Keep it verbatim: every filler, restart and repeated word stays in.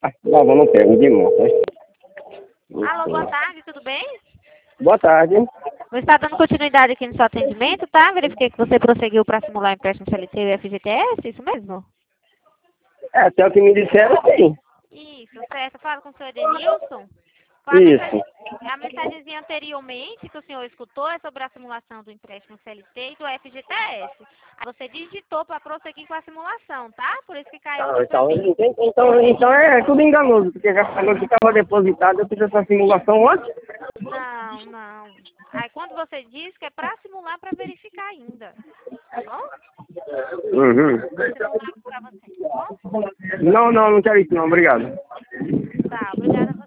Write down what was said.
Ah, não, não pego de moto, né? Alô, boa tarde, tudo bem? Boa tarde. Você está dando continuidade aqui no seu atendimento, tá? Verifiquei que você prosseguiu para simular empréstimo C L T e F G T S, isso mesmo? É, até o que me disseram, sim. Isso, certo. Fala com o senhor Edenilson. Qual a Isso. mensagem, a mensagenzinha anteriormente que o senhor escutou é sobre a simulação do empréstimo C L T e do F G T S. Você digitou para prosseguir com a simulação, tá? Por isso que caiu Ah, aqui para então, mim. então, então, então é tudo enganoso, porque já falou que estava depositado, eu fiz essa simulação antes. Não, não. Aí quando você diz que é para simular para verificar ainda, tá bom? Uhum. Simular para você, tá bom? Não, não, não quero isso não, obrigado. Tá, obrigada.